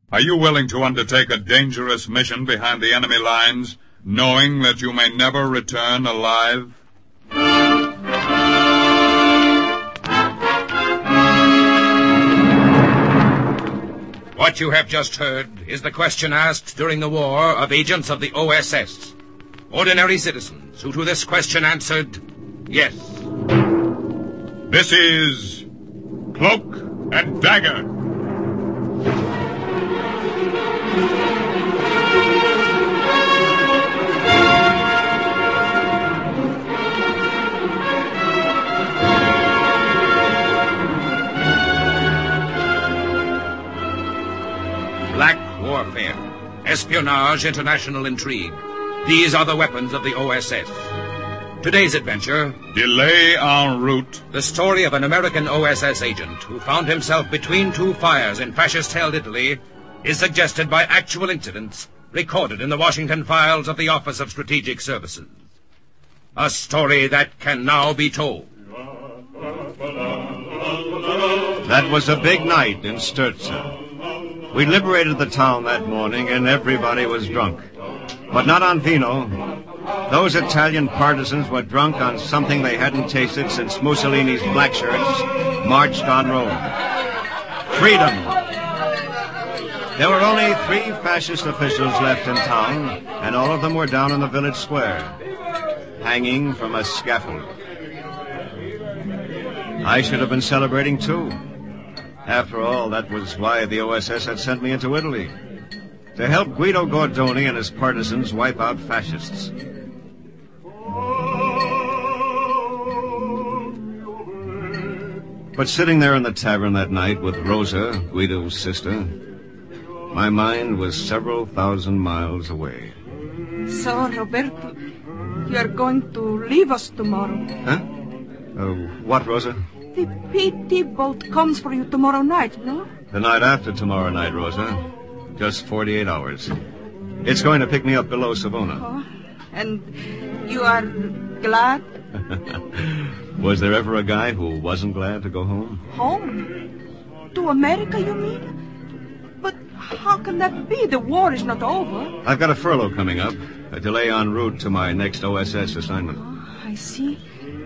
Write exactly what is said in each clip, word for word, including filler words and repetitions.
Are you willing to undertake a dangerous mission behind the enemy lines, knowing that you may never return alive? What you have just heard is the question asked during the war of agents of the O S S. Ordinary citizens who to this question answered, yes. This is Cloak and Dagger. Black warfare, espionage, international intrigue. These are the weapons of the O S S. Today's adventure... Delay en route. The story of an American O S S agent who found himself between two fires in fascist-held Italy is suggested by actual incidents recorded in the Washington files of the Office of Strategic Services. A story that can now be told. That was a big night in Sturza. We liberated the town that morning, and everybody was drunk. But not on vino. Those Italian partisans were drunk on something they hadn't tasted since Mussolini's black shirts marched on Rome. Freedom. There were only three fascist officials left in town, and all of them were down in the village square, hanging from a scaffold. I should have been celebrating, too. After all, that was why the O S S had sent me into Italy, to help Guido Gordoni and his partisans wipe out fascists. But sitting there in the tavern that night with Rosa, Guido's sister, my mind was several thousand miles away. So, Roberto, you are going to leave us tomorrow? Huh? Uh, what, Rosa? The P T boat comes for you tomorrow night, no? The night after tomorrow night, Rosa. Just forty-eight hours. It's going to pick me up below Savona. Oh, and you are glad? Was there ever a guy who wasn't glad to go home? Home? To America, you mean? But how can that be? The war is not over. I've got a furlough coming up. A delay en route to my next O S S assignment. Oh, I see.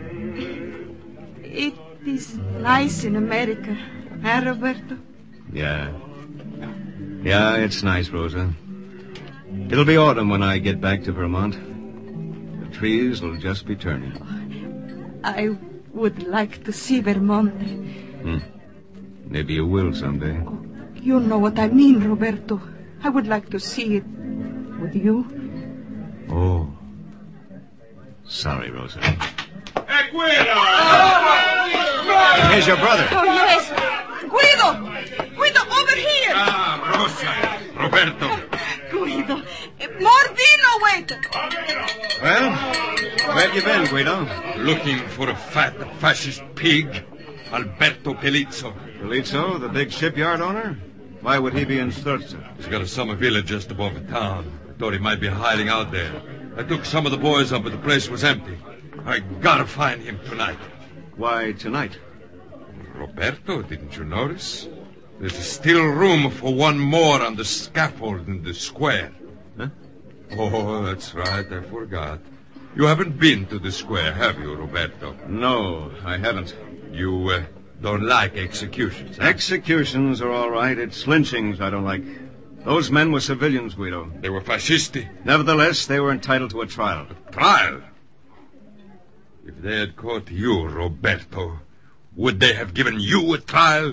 It is nice in America, eh, Roberto? Yeah. Yeah, it's nice, Rosa. It'll be autumn when I get back to Vermont. The trees will just be turning. I would like to see Vermont. Hmm. Maybe you will someday. Oh, you know what I mean, Roberto. I would like to see it with you. Oh. Sorry, Rosa. Hey, Guido! Here's your brother. Oh, yes. Guido! Guido, over here! Ah, Rosa. Roberto. Guido. More vino, wait. Well, where have you been, Guido? Looking for a fat fascist pig, Alberto Pelizzo. Pelizzo, the big shipyard owner? Why would he be in Sturza? He's got a summer villa just above the town. I thought he might be hiding out there. I took some of the boys up, but the place was empty. I gotta find him tonight. Why tonight? Roberto, didn't you notice? There's still room for one more on the scaffold in the square. Huh? Oh, that's right, I forgot. You haven't been to the square, have you, Roberto? No, I haven't. You uh, don't like executions, huh? Executions are all right. It's lynchings I don't like. Those men were civilians, Guido. They were fascisti. Nevertheless, they were entitled to a trial. A trial? If they had caught you, Roberto, would they have given you a trial?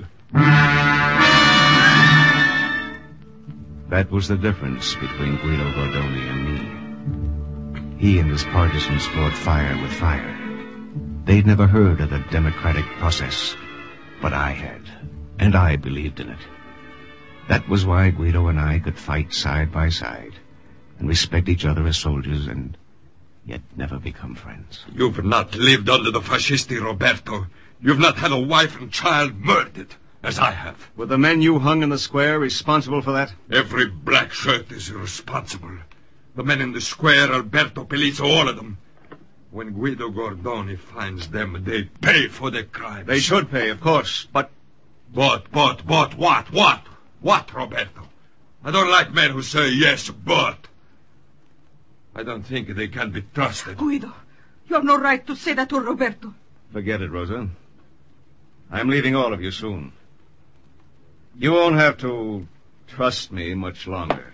That was the difference between Guido Gordoni and me. He and his partisans fought fire with fire. They'd never heard of the democratic process, but I had, and I believed in it. That was why Guido and I could fight side by side and respect each other as soldiers and yet never become friends. You've not lived under the fascisti, Roberto. You've not had a wife and child murdered, as I have. Were the men you hung in the square responsible for that? Every black shirt is responsible. The men in the square, Alberto Pelizzo, all of them. When Guido Gordoni finds them, they pay for their crimes. They should pay, of course, but... But, but, but, what, what? What, Roberto? I don't like men who say yes, but... I don't think they can be trusted. Guido, you have no right to say that to Roberto. Forget it, Rosa. I'm leaving all of you soon. You won't have to trust me much longer.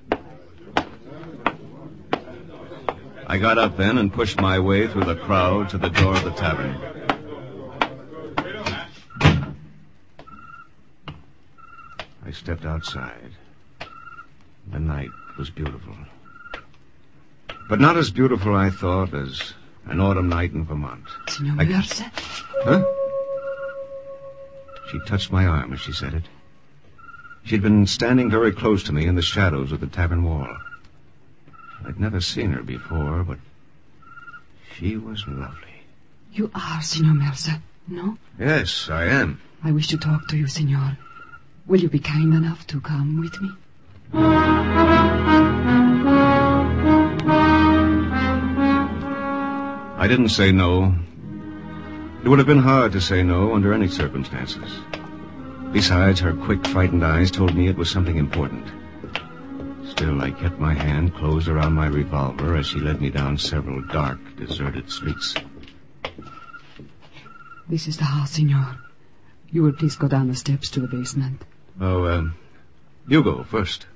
I got up then and pushed my way through the crowd to the door of the tavern. I stepped outside. The night was beautiful. But not as beautiful, I thought, as an autumn night in Vermont. Signor I... Mercer? Huh? She touched my arm as she said it. She'd been standing very close to me in the shadows of the tavern wall. I'd never seen her before, but she was lovely. You are Signor Mercer, no? Yes, I am. I wish to talk to you, Signor. Will you be kind enough to come with me? I didn't say no. It would have been hard to say no under any circumstances. Besides, her quick, frightened eyes told me it was something important. Still, I kept my hand closed around my revolver as she led me down several dark, deserted streets. This is the house, Signor. You will please go down the steps to the basement. Oh, uh, you go first.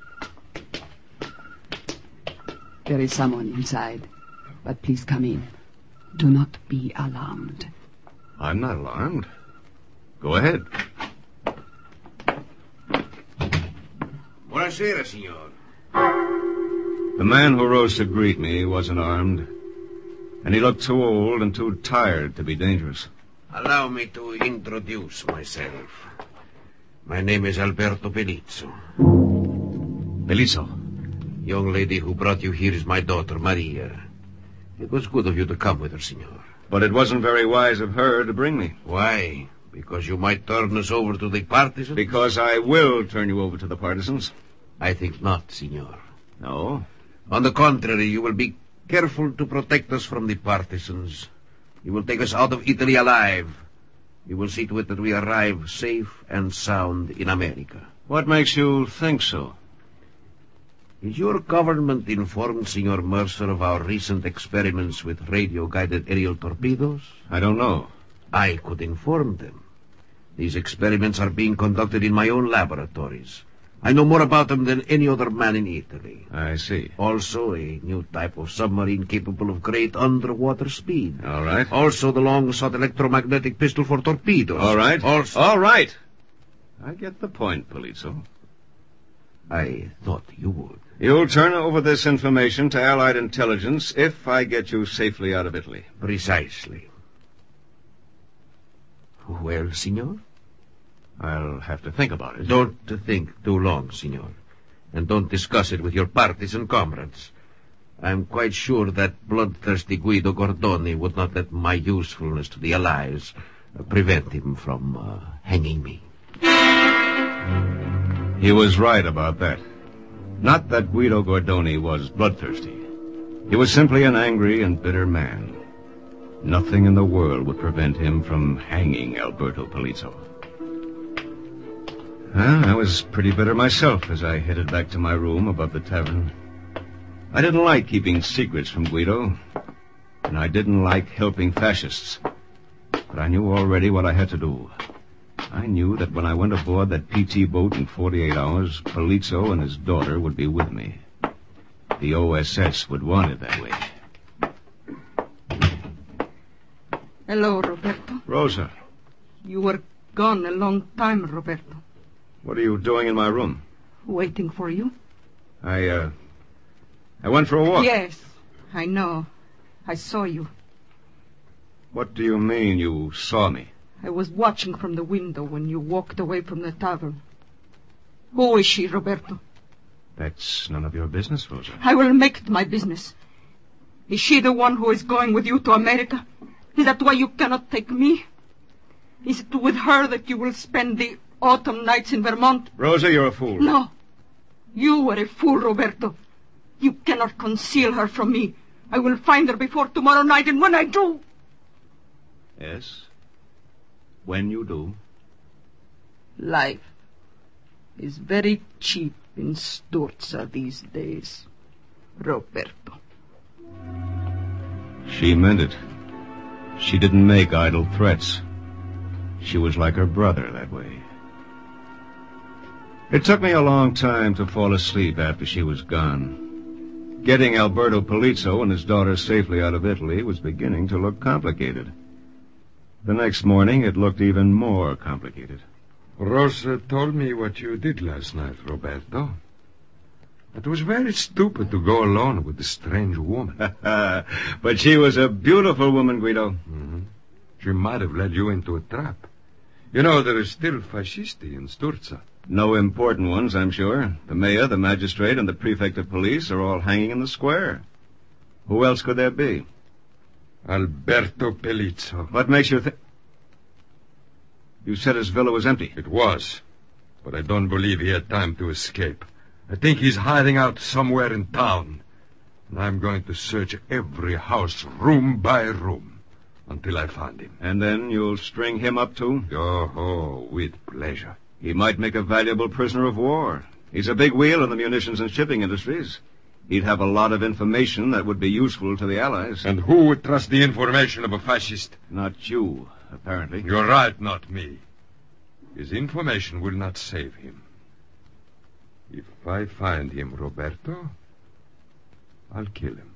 There is someone inside, but please come in. Do not be alarmed. I'm not alarmed. Go ahead. Buonasera, signor. The man who rose to greet me wasn't armed, and he looked too old and too tired to be dangerous. Allow me to introduce myself. My name is Alberto Pelizzo. Pelizzo? Young lady who brought you here is my daughter, Maria. It was good of you to come with her, signor. But it wasn't very wise of her to bring me. Why? Because you might turn us over to the partisans? Because I will turn you over to the partisans. I think not, signor. No? On the contrary, you will be careful to protect us from the partisans. You will take us out of Italy alive. You will see to it that we arrive safe and sound in America. What makes you think so? Is your government informed, Signor Mercer, of our recent experiments with radio-guided aerial torpedoes? I don't know. I could inform them. These experiments are being conducted in my own laboratories. I know more about them than any other man in Italy. I see. Also, a new type of submarine capable of great underwater speed. All right. Also, the long-sought electromagnetic pistol for torpedoes. All right. Also... All right. I get the point, Pelizzo. I thought you would. You'll turn over this information to Allied intelligence if I get you safely out of Italy. Precisely. Well, signor? I'll have to think about it. Don't think too long, signor. And don't discuss it with your partisan comrades. I'm quite sure that bloodthirsty Guido Gordoni would not let my usefulness to the Allies uh, prevent him from uh, hanging me. He was right about that. Not that Guido Gordoni was bloodthirsty. He was simply an angry and bitter man. Nothing in the world would prevent him from hanging Alberto Pelizzo. Well, I was pretty bitter myself as I headed back to my room above the tavern. I didn't like keeping secrets from Guido, and I didn't like helping fascists. But I knew already what I had to do. I knew that when I went aboard that P T boat in forty-eight hours, Pelizzo and his daughter would be with me. The O S S would want it that way. Hello, Roberto. Rosa. You were gone a long time, Roberto. What are you doing in my room? Waiting for you. I, uh... I went for a walk. Yes, I know. I saw you. What do you mean you saw me? I was watching from the window when you walked away from the tavern. Who is she, Roberto? That's none of your business, Rosa. I will make it my business. Is she the one who is going with you to America? Is that why you cannot take me? Is it with her that you will spend the autumn nights in Vermont? Rosa, you're a fool. No. You were a fool, Roberto. You cannot conceal her from me. I will find her before tomorrow night, and when I do... Yes? When you do? Life is very cheap in Sturza these days, Roberto. She meant it. She didn't make idle threats. She was like her brother that way. It took me a long time to fall asleep after she was gone. Getting Alberto Polizzo and his daughter safely out of Italy was beginning to look complicated. The next morning, it looked even more complicated. Rosa told me what you did last night, Roberto. It was very stupid to go alone with a strange woman. But she was a beautiful woman, Guido. Mm-hmm. She might have led you into a trap. You know, there is still fascisti in Sturza. No important ones, I'm sure. The mayor, the magistrate, and the prefect of police are all hanging in the square. Who else could there be? Alberto Polizzo. What makes you think... You said his villa was empty. It was, but I don't believe he had time to escape. I think he's hiding out somewhere in town, and I'm going to search every house, room by room, until I find him. And then you'll string him up, too? Oh, oh, with pleasure. He might make a valuable prisoner of war. He's a big wheel in the munitions and shipping industries. He'd have a lot of information that would be useful to the Allies. And who would trust the information of a fascist? Not you, apparently. You're right, not me. His information will not save him. If I find him, Roberto, I'll kill him.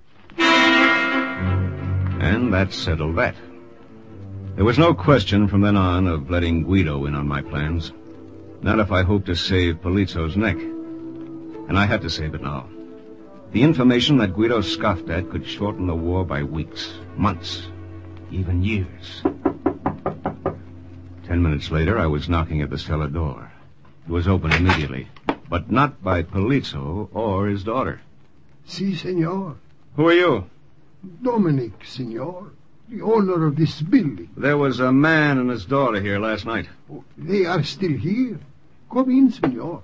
And that settled that. There was no question from then on of letting Guido in on my plans. Not if I hoped to save Polizzo's neck. And I had to save it now. The information that Guido scoffed at could shorten the war by weeks, months, even years. Ten minutes later, I was knocking at the cellar door. It was opened immediately, but not by Polizzo or his daughter. Si, senor. Who are you? Dominic, senor. The owner of this building. There was a man and his daughter here last night. Oh, they are still here. Come in, senor.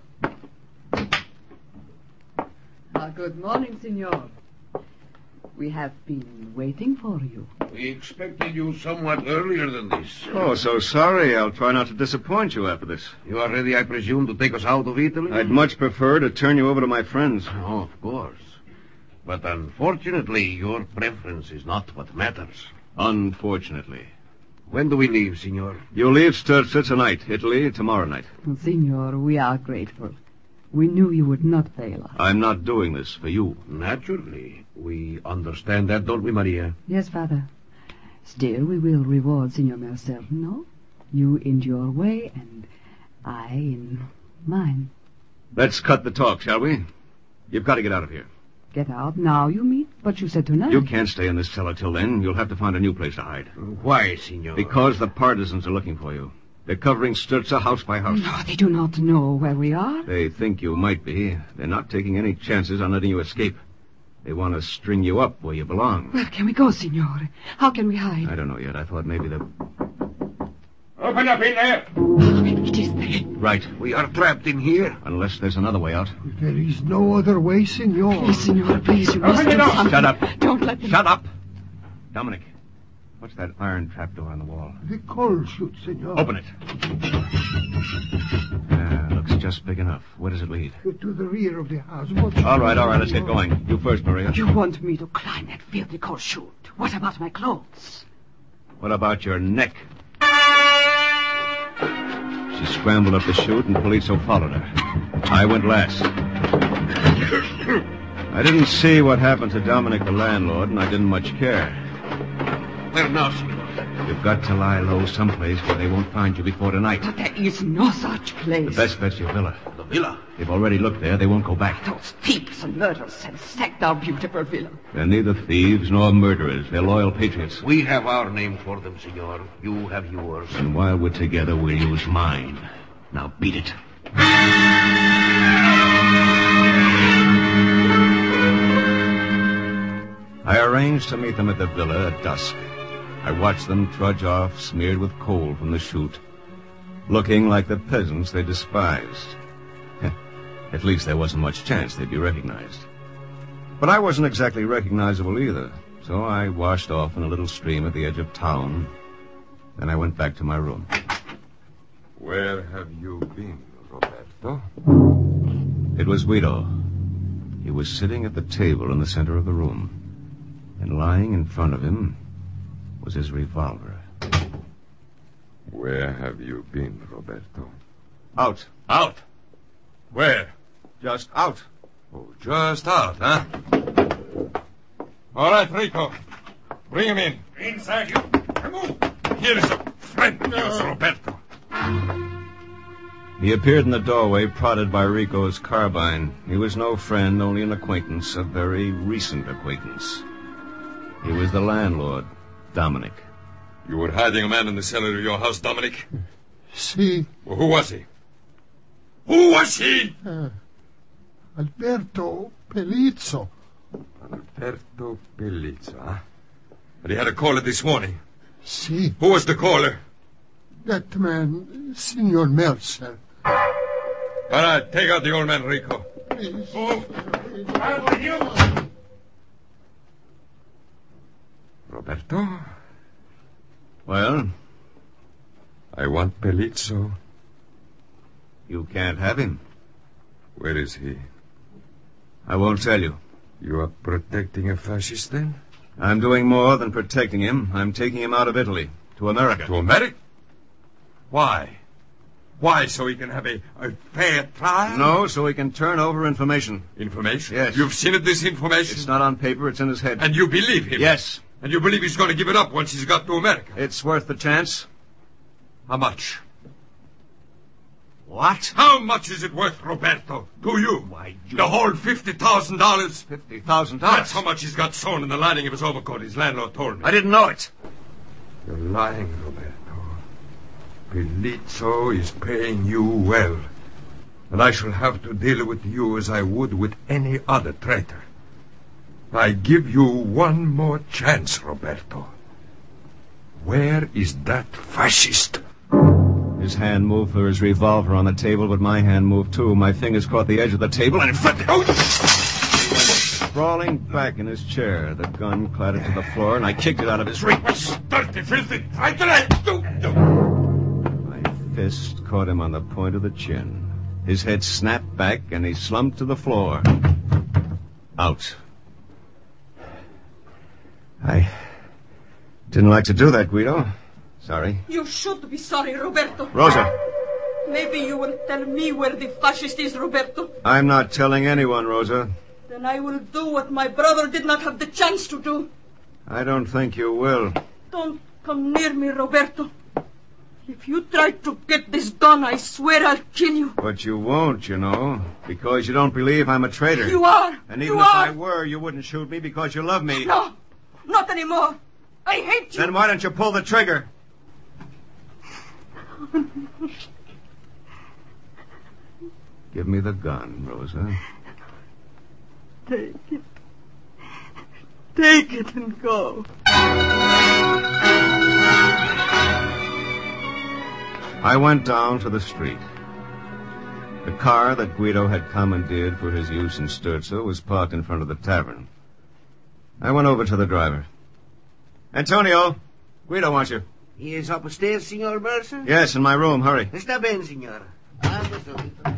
Ah, good morning, senor. We have been waiting for you. We expected you somewhat earlier than this. Oh, so sorry. I'll try not to disappoint you after this. You are ready, I presume, to take us out of Italy? I'd much prefer to turn you over to my friends. Oh, of course. But unfortunately, your preference is not what matters. Unfortunately. When do we leave, senor? You leave Sturza tonight, Italy tomorrow night. Senor, we are grateful. We knew you would not fail us. I'm not doing this for you. Naturally. We understand that, don't we, Maria? Yes, Father. Still, we will reward Senor Mercer, no? You in your way, and I in mine. Let's cut the talk, shall we? You've got to get out of here. Get out now, you mean? But you said tonight. You can't stay in this cellar till then. You'll have to find a new place to hide. Why, senor? Because the partisans are looking for you. They're covering Sturza house by house. No, they do not know where we are. They think you might be. They're not taking any chances on letting you escape. They want to string you up where you belong. Where can we go, senor? How can we hide? I don't know yet. I thought maybe the... Open up in there! It is they. Right. We are trapped in here. Unless there's another way out. There is no other way, senor. Please, senor, please, you must do something. Shut up. Don't let them... Shut up! Dominic, what's that iron trapdoor on the wall? The coal chute, senor. Open it. Ah, looks just big enough. Where does it lead? To the rear of the house. What All right, all right, let's get going. You first, Maria. You want me to climb that filthy coal chute. What about my clothes? What about your neck? She scrambled up the chute, and Polizzo followed her. I went last. I didn't see what happened to Dominic, the landlord, and I didn't much care. Where now, senor? You've got to lie low someplace where they won't find you before tonight. But there is no such place. The best bet's your villa. The villa? They've already looked there. They won't go back. Those thieves and murderers have sacked our beautiful villa. They're neither thieves nor murderers. They're loyal patriots. We have our name for them, senor. You have yours. And while we're together, we'll use mine. Now beat it. I arranged to meet them at the villa at dusk. I watched them trudge off, smeared with coal from the chute, looking like the peasants they despised. At least there wasn't much chance they'd be recognized. But I wasn't exactly recognizable either, so I washed off in a little stream at the edge of town. Then I went back to my room. Where have you been, Roberto? It was Guido. He was sitting at the table in the center of the room, and lying in front of him was his revolver. Where have you been, Roberto? Out. Out? Where? Just out. Oh, just out, huh? All right, Rico. Bring him in. Inside, you. Remove. Here is a friend of yours, Roberto. He appeared in the doorway, prodded by Rico's carbine. He was no friend, only an acquaintance, a very recent acquaintance. He was the landlord, Dominic. You were hiding a man in the cellar of your house, Dominic? Si. Well, who was he? Who was he? Uh, Alberto Pelizzo. Alberto Pelizzo, huh? But he had a caller this morning. Si. Who was the caller? That man, Signor Mercer. All right, take out the old man, Rico. Please. Move. Out with you. Roberto, Well, I want Pelizzo. you can't have him. Where is he? I won't tell you. You are protecting a fascist, then? I'm doing more than protecting him. I'm taking him out of Italy, to America. To America? Why? Why, so he can have a, a fair trial? No, so he can turn over information. Information? Yes. You've seen it, this information? It's not on paper, it's in his head. And you believe him? Yes. And you believe he's going to give it up once he's got to America? It's worth the chance. How much? What? How much is it worth, Roberto, to you? Why, you... The whole fifty thousand dollars? Fifty thousand dollars? That's how much he's got sewn in the lining of his overcoat, his landlord told me. I didn't know it. You're lying, Roberto. Pelizzo is paying you well. And I shall have to deal with you as I would with any other traitor. I give you one more chance, Roberto. Where is that fascist? His hand moved for his revolver on the table, but my hand moved too. My fingers caught the edge of the table and it flipped. Oh! He went sprawling back in his chair. The gun clattered to the floor, and I kicked it out of his reach. Dirty, filthy, try to let do, do. My fist caught him on the point of the chin. His head snapped back, and he slumped to the floor. Out. I didn't like to do that, Guido. Sorry. You should be sorry, Roberto. Rosa. Maybe you will tell me where the fascist is, Roberto. I'm not telling anyone, Rosa. Then I will do what my brother did not have the chance to do. I don't think you will. Don't come near me, Roberto. If you try to get this done, I swear I'll kill you. But you won't, you know, because you don't believe I'm a traitor. You are. And even you if are. I were, you wouldn't shoot me because you love me. No, not anymore. I hate you. Then why don't you pull the trigger? Give me the gun, Rosa. Take it. Take it and go. I went down to the street. The car that Guido had commandeered for his use in Sturzo was parked in front of the tavern. I went over to the driver. Antonio, Guido wants you. He is upstairs, Signor Mercer? Yes, in my room. Hurry. Está bien, Signor. Ando solito.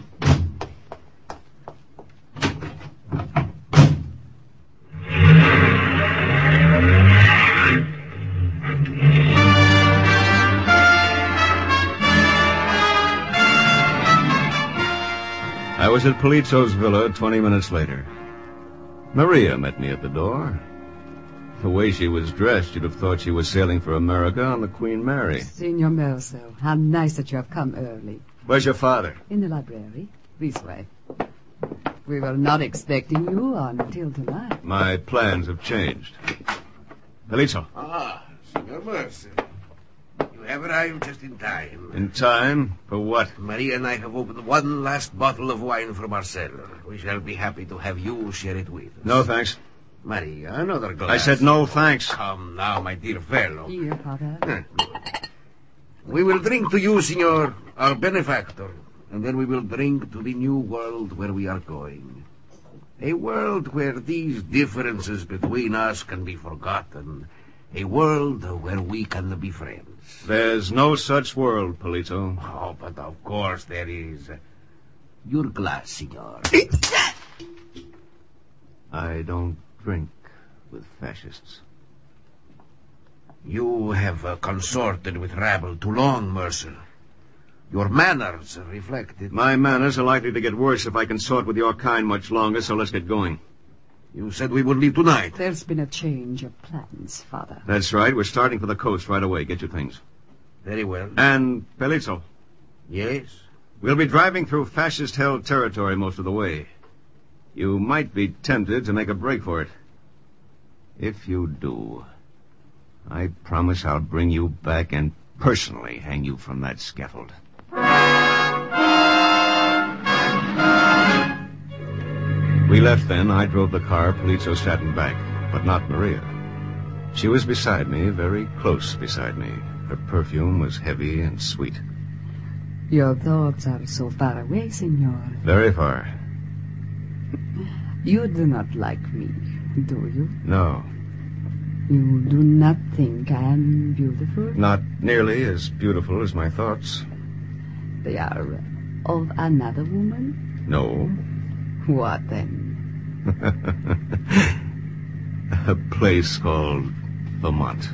I was at Pelizzo's villa twenty minutes later. Maria met me at the door. The way she was dressed, you'd have thought she was sailing for America on the Queen Mary. Signor Mercer, how nice that you have come early. Where's your father? In the library. This way. We were not expecting you until tonight. My plans have changed. Pelizzo. Ah, Signor Mercer. You have arrived just in time. In time? For what? Maria and I have opened one last bottle of wine from our cellar. We shall be happy to have you share it with us. No, thanks. Maria, another glass. I said no, thanks. Come now, my dear fellow. Here, Father. We will drink to you, Signor, our benefactor, and then we will drink to the new world where we are going. A world where these differences between us can be forgotten. A world where we can be friends. There's no such world, Pelizzo. Oh, but of course there is. Your glass, senor. I don't drink with fascists. You have uh, consorted with rabble too long, Mercer. Your manners reflect it. My manners are likely to get worse if I consort with your kind much longer, so let's get going. You said we would leave tonight. There's been a change of plans, Father. That's right. We're starting for the coast right away. Get your things. Very well. And, Pelizzo, Yes? we'll be driving through fascist-held territory most of the way. You might be tempted to make a break for it. If you do, I promise I'll bring you back and personally hang you from that scaffold. We left then. I drove the car. Polizzo sat in back, but not Maria. She was beside me, very close beside me. Her perfume was heavy and sweet. Your thoughts are so far away, senor. Very far. You do not like me, do you? No, You do not think I am beautiful? not nearly as beautiful as my thoughts. They are of another woman? No. What then? A place called Vermont.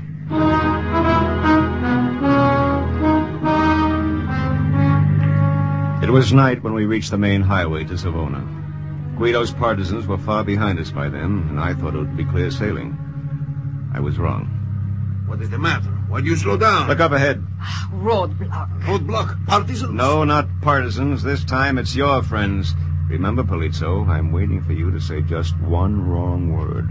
It was night when we reached the main highway to Savona. Guido's partisans were far behind us by then, and I thought it would be clear sailing. I was wrong. What is the matter? Why do you slow down? Look up ahead. Roadblock. Roadblock? Partisans? No, not partisans. This time it's your friends. Remember, Polizzo, I'm waiting for you to say just one wrong word.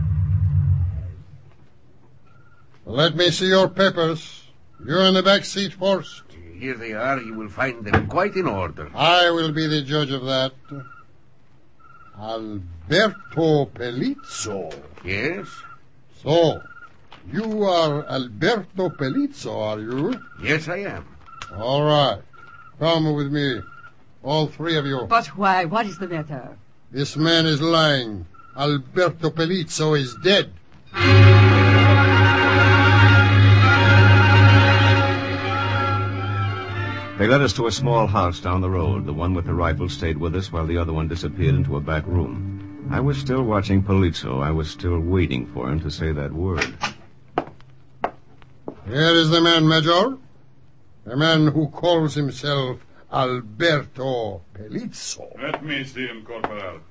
Let me see your papers. You're in the back seat first. Here they are. You will find them quite in order. I will be the judge of that. Alberto Pelizzo. Yes? So, you are Alberto Pelizzo, are you? Yes, I am. All right. Come with me. All three of you. But why? What is the matter? This man is lying. Alberto Pelizzo is dead. They led us to a small house down the road. The one with the rifle stayed with us while the other one disappeared into a back room. I was still watching Polizzo. I was still waiting for him to say that word. Here is the man, Major. The man who calls himself Alberto Pelizzo. Let me see him, Corporal.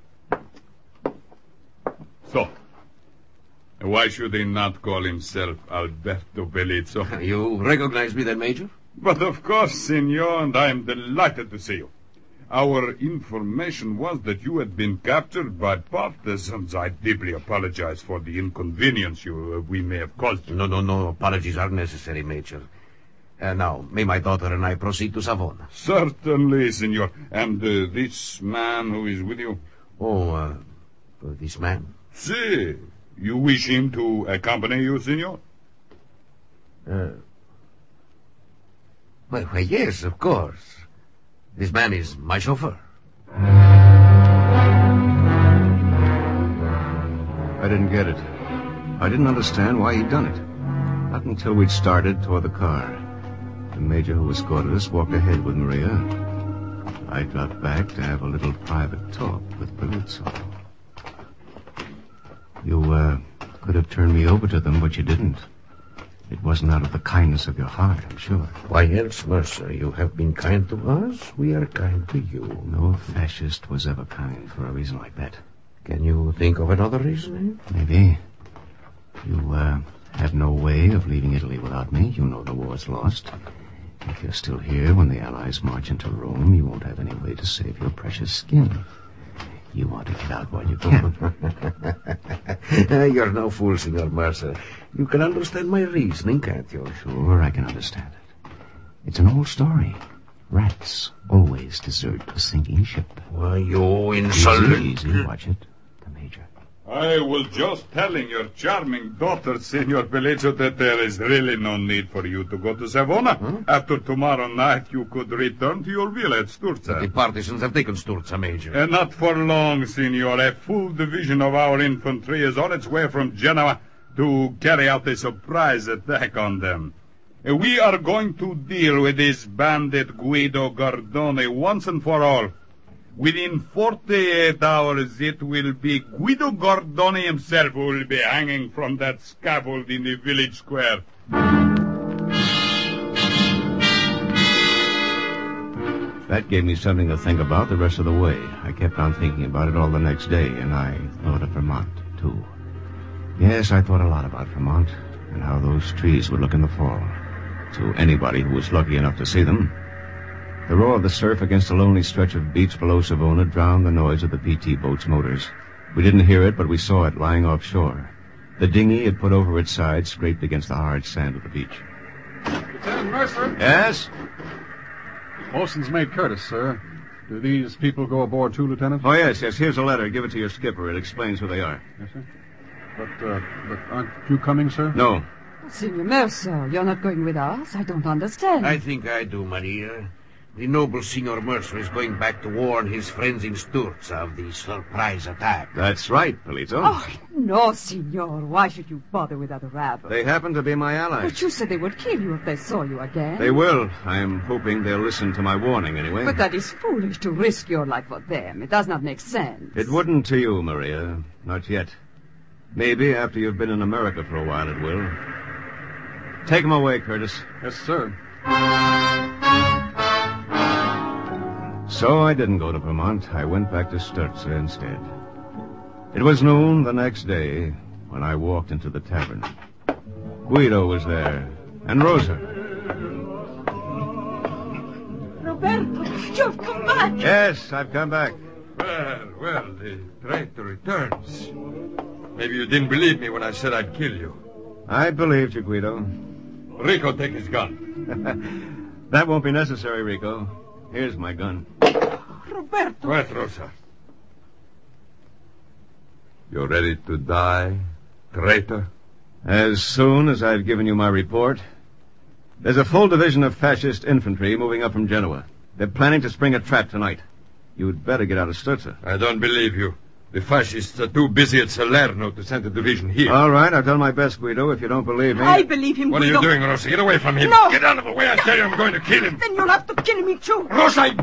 So, why should he not call himself Alberto Pelizzo? You recognize me then, Major? But of course, senor, and I am delighted to see you. Our information was that you had been captured by partisans. I deeply apologize for the inconvenience you uh, we may have caused you. No, no, no. Apologies are necessary, Major. Uh, now, may my daughter and I proceed to Savona? Certainly, senor. And uh, this man who is with you? Oh, uh, this man? See, you wish him to accompany you, senor? Uh, well, why, yes, of course. This man is my chauffeur. I didn't get it. I didn't understand why he'd done it. Not until we'd started toward the car. The major who escorted us walked ahead with Maria. I dropped back to have a little private talk with Pelizzo. You, uh, could have turned me over to them, but you didn't. It wasn't out of the kindness of your heart, I'm sure. Why else, Mercer? You have been kind to us. We are kind to you. No fascist was ever kind for a reason like that. Can you think of another reason? Maybe. You, uh, have no way of leaving Italy without me. You know the war's lost. If you're still here when the Allies march into Rome, you won't have any way to save your precious skin. You want to get out while you can. You're no fool, Senor Mercer. You can understand my reasoning, can't you? Sure, I can understand it. It's an old story. Rats always desert a sinking ship. Why, you insolent... Easy, easy. Watch it. The Major. I was just telling your charming daughter, Senor Pelizzo, that there is really no need for you to go to Savona. Huh? After tomorrow night, you could return to your villa at Sturza. The partisans have taken Sturza, Major. And not for long, Senor. A full division of our infantry is on its way from Genoa to carry out a surprise attack on them. Uh, We are going to deal with this bandit Guido Gardone once and for all. Within forty-eight hours, it will be Guido Gordoni himself who will be hanging from that scaffold in the village square. That gave me something to think about the rest of the way. I kept on thinking about it all the next day, and I thought of Vermont, too. Yes, I thought a lot about Vermont, and how those trees would look in the fall, to anybody who was lucky enough to see them. The roar of the surf against the lonely stretch of beach below Savona drowned the noise of the P T boat's motors. We didn't hear it, but we saw it lying offshore. The dinghy it put over its side scraped against the hard sand of the beach. Lieutenant Mercer? Yes? Bosun's mate Curtis, sir. Do these people go aboard too, Lieutenant? Oh, yes, yes. Here's a letter. Give it to your skipper. It explains who they are. Yes, sir. But, uh, but aren't you coming, sir? No. Senor Mercer, you're not going with us? I don't understand. I think I do, Maria. The noble Senor Mercer is going back to warn his friends in Sturza of the surprise attack. That's right, Polito. Oh, no, senor. Why should you bother with other rabble? They happen to be my allies. But you said they would kill you if they saw you again. They will. I am hoping they'll listen to my warning anyway. But that is foolish to risk your life for them. It does not make sense. It wouldn't to you, Maria. Not yet. Maybe after you've been in America for a while it will. Take him away, Curtis. Yes, sir. So I didn't go to Vermont. I went back to Sturza instead. It was noon the next day when I walked into the tavern. Guido was there, and Rosa. Roberto, you've come back. Yes, I've come back. Well, well, the traitor returns. Maybe you didn't believe me when I said I'd kill you. I believed you, Guido. Rico, take his gun. That won't be necessary, Rico. Here's my gun. Roberto. Quiet, Rosa. You're ready to die, traitor? As soon as I've given you my report. There's a full division of fascist infantry moving up from Genoa. They're planning to spring a trap tonight. You'd better get out of Sturza. I don't believe you. The fascists are too busy at Salerno to send a division here. All right, I've done my best, Guido, if you don't believe me. I believe him, What Guido. are you doing, Rosa? Get away from him. No. Get out of the way. I tell you I'm going to kill him. Then you'll have to kill me, too. Rosa! I...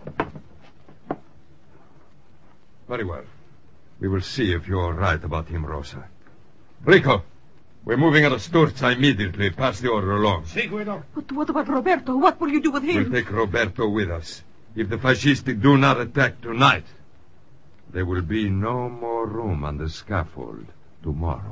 Very well. We will see if you're right about him, Rosa. Rico, we're moving out of Sturza immediately. Pass the order along. Si, Guido. But what about Roberto? What will you do with him? We'll take Roberto with us. If the fascisti do not attack tonight, there will be no more room on the scaffold tomorrow.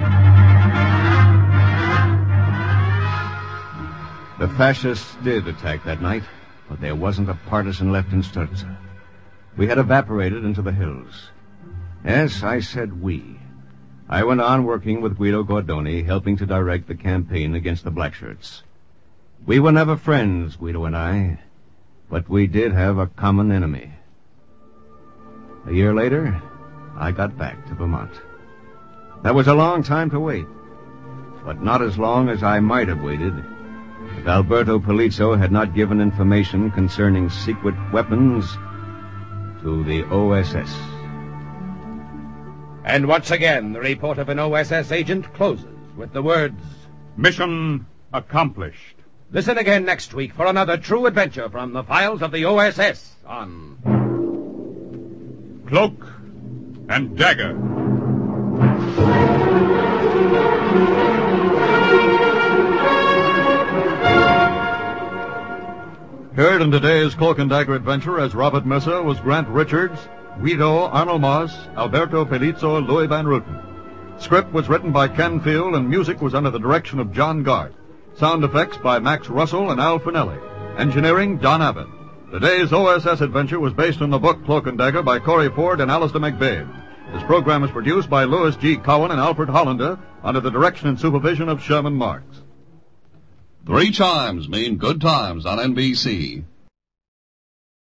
The fascists did attack that night, but there wasn't a partisan left in Sturza. We had evaporated into the hills. Yes, I said we. I went on working with Guido Gordoni, helping to direct the campaign against the Blackshirts. We were never friends, Guido and I, but we did have a common enemy. A year later, I got back to Vermont. That was a long time to wait, but not as long as I might have waited if Alberto Polizzo had not given information concerning secret weapons to the O S S. And once again, the report of an O S S agent closes with the words, Mission accomplished. listen again next week for another true adventure from the files of the O S S on Cloak and Dagger. Heard in today's Cloak and Dagger adventure as Robert Mercer was Grant Richards, Guido Arnold Moss, Alberto Polizzo, Louis Van Ruten. Script was written by Ken Field and music was under the direction of John Garth. Sound effects by Max Russell and Al Finelli. Engineering, Don Abbott. Today's O S S adventure was based on the book Cloak and Dagger by Corey Ford and Alistair McBabe. This program is produced by Louis G. Cowan and Alfred Hollander under the direction and supervision of Sherman Marks. Three chimes mean good times on N B C.